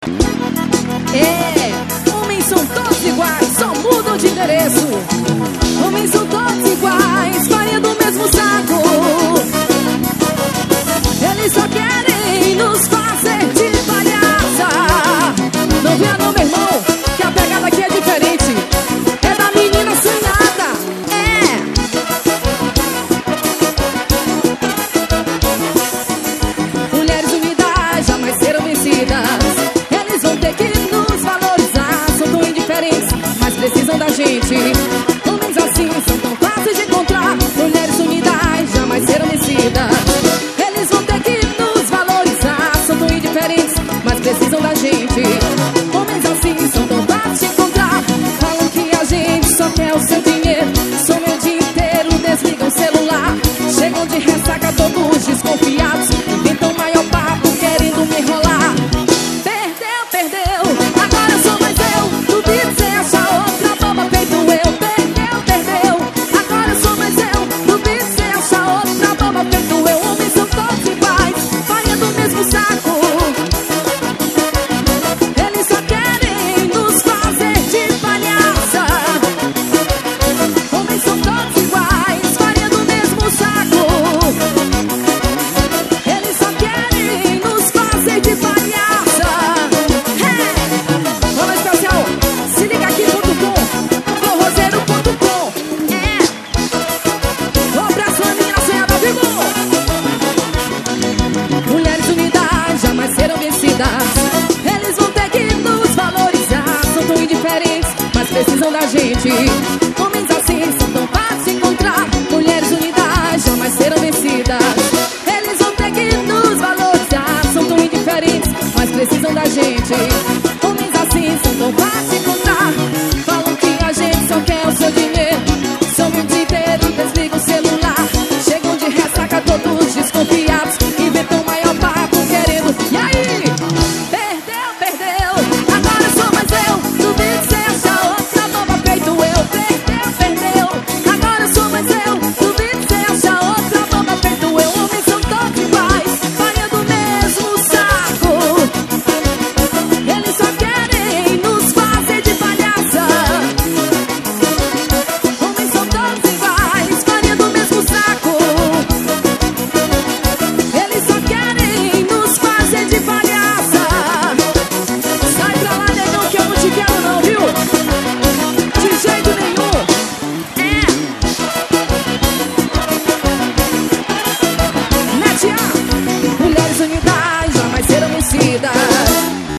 Homens são todos iguais, só mudam de endereço. Homens são todos iguais, farinha do mesmo saco. Eles só querem nos fazer de palhaça. Não venha não, meu irmão, que a pegada aqui é diferente. É da menina sonhada. Mulheres unidas jamais serão vencidas. Eles vão ter que nos valorizar. São tão indiferentes, mas precisam da gente. Homens assim são tão fáceis de encontrar. Mulheres unidas jamais serão vencidas. Eles vão ter que nos valorizar. São tão indiferentes, mas precisam da gente. Homens assim são tão fáceis de encontrar. Falam que a gente só quer o seu dinheiro. Somem o dia inteiro, desligam o celular. Chegam de ressaca todos desconfiados. Inventam maior papo querendo me enrolar. Perdeu, agora eu sou mais eu. Duvido você achar outra boba feito eu. Perdeu, agora eu sou mais eu. Duvido você achar outra boba feito eu. Homens são todos iguais, farinha do mesmo saco. Eles só querem nos fazer de palhaça. Homens são todos iguais, farinha do mesmo saco. Eles só querem nos fazer de palhaça. Fala especial, se liga aqui.com, forrozeiro.com. Um abraço na minha sonhada, vivo. Mulheres unidas jamais serão vencidas. Eles vão ter que nos valorizar. São tão indiferentes, mas precisam da gente.